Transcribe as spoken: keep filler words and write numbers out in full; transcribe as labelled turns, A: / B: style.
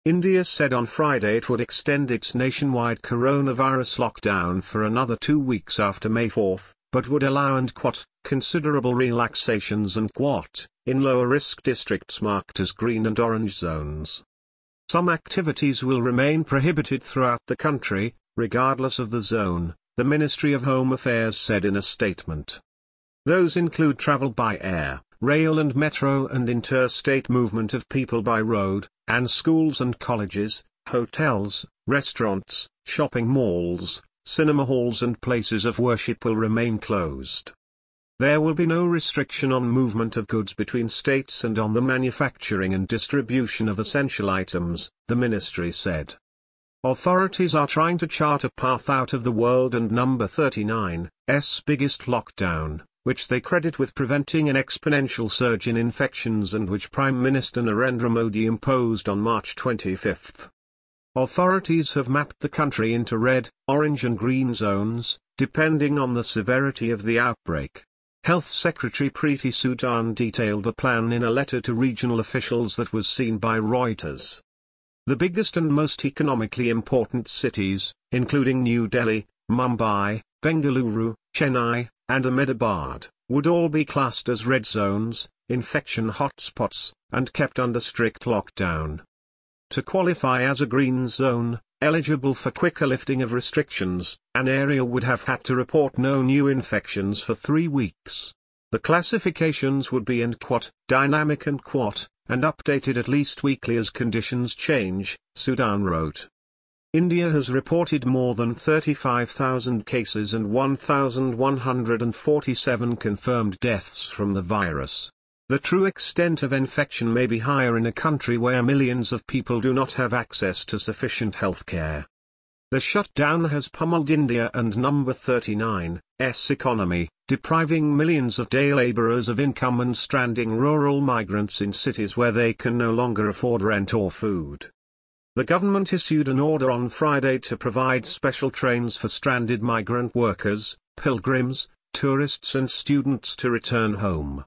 A: India said on Friday it would extend its nationwide coronavirus lockdown for another two weeks after May fourth, but would allow and quote, considerable relaxations and quote, in lower-risk districts marked as green and orange zones. Some activities will remain prohibited throughout the country, regardless of the zone, the Ministry of Home Affairs said in a statement. Those include travel by air, rail and metro and interstate movement of people by road, and schools and colleges, hotels, restaurants, shopping malls, cinema halls and places of worship will remain closed. There will be no restriction on movement of goods between states and on the manufacturing and distribution of essential items, the ministry said. Authorities are trying to chart a path out of the world and number thirty-nine's biggest lockdown, which they credit with preventing an exponential surge in infections and which Prime Minister Narendra Modi imposed on March twenty-fifth. Authorities have mapped the country into red, orange and green zones, depending on the severity of the outbreak. Health Secretary Preeti Sudhan detailed the plan in a letter to regional officials that was seen by Reuters. The biggest and most economically important cities, including New Delhi, Mumbai, Bengaluru, Chennai, and Ahmedabad, would all be classed as red zones, infection hotspots, and kept under strict lockdown. To qualify as a green zone, eligible for quicker lifting of restrictions, an area would have had to report no new infections for three weeks. The classifications would be and quote, dynamic and quote, and updated at least weekly as conditions change, Sudhan wrote. India has reported more than thirty-five thousand cases and one thousand one hundred forty-seven confirmed deaths from the virus. The true extent of infection may be higher in a country where millions of people do not have access to sufficient health care. The shutdown has pummeled India and number thirty-nine's economy, depriving millions of day labourers of income and stranding rural migrants in cities where they can no longer afford rent or food. The government issued an order on Friday to provide special trains for stranded migrant workers, pilgrims, tourists and students to return home.